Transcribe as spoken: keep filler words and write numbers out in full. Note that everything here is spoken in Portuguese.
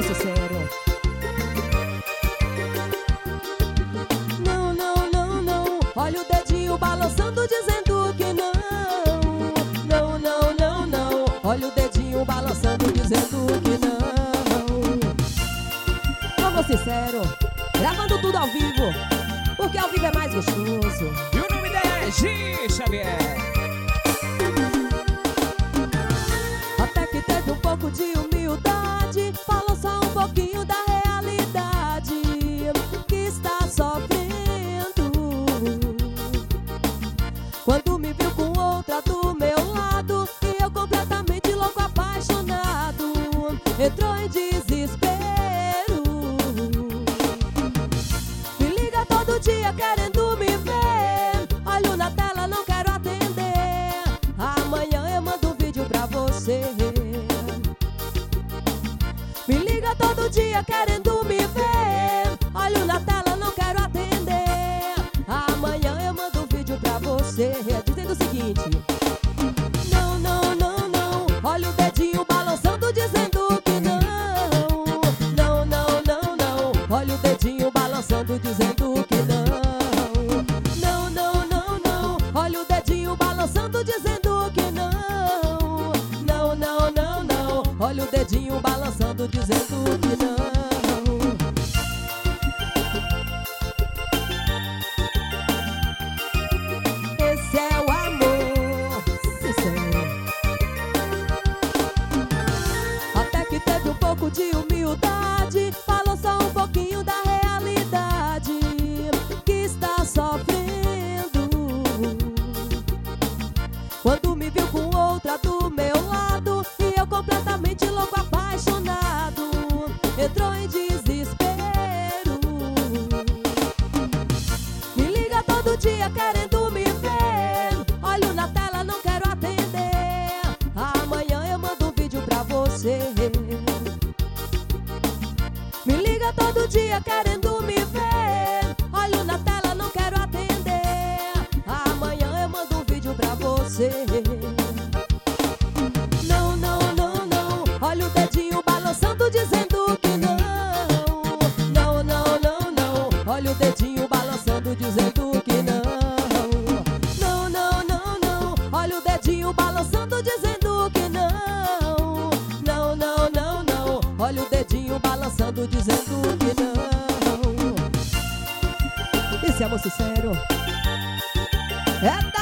amor sincero. Não, não, não, não. Olha o dedinho balançando dizendo que não. Não, não, não, não. Olha o dedinho balançando dizendo que não. Amor sincero, gravando tudo ao vivo, porque ao vivo é mais gostoso. E o nome dela é Gi Xavier. Até que teve um pouco de humildade, falou só um pouquinho da realidade que está sofrendo. Quando me viu com outra do meu lado e eu completamente louco, apaixonado, entrou em desespero. Me liga todo dia querendo me ver, olho na tela, não quero atender. Amanhã eu mando um vídeo pra você. Me liga todo dia querendo me ver, olho na tela, não quero atender. Amanhã eu mando um vídeo pra você, dizendo o seguinte: não, não, não, não. Olha o dedinho balançando dizendo que não. Não, não, não, não. Olha o dedinho balançando dizendo que não. Não, não, não, não. Olha o dedinho balançando dizendo que não. Não, não, não, não. Olha o dedinho balançando dizendo que não. Esse é o amor sincero. Até que teve um pouco de humildade, falou só um pouquinho da realidade que está sofrendo. Quando me viu com outra do meu lado e eu completamente louco, apaixonado, entrou em desespero. Me liga todo dia querendo me ver, olho na tela, não quero atender. Amanhã eu mando um vídeo pra você. Me liga todo dia querendo me ver, olho na tela, não quero atender. Amanhã eu mando um vídeo pra você. Não, não, não, não. Olha o dedinho balançando dizendo que não. Não, não, não, não. Olha o dedinho balançando dizendo que não. Não, não, não, não. Olha o dedinho balançando dizendo que não. Não, não, não, não. Olha o dedinho balançando dizendo que não. Esse amor sincero é da